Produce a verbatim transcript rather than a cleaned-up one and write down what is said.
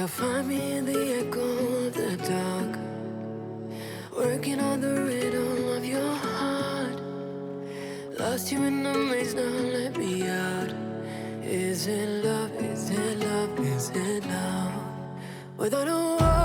You'll find me in the echo of the dark, working on the rhythm of your heart. Lost you in the maze, now let me out. Is it love, is it love, is it love? Without a word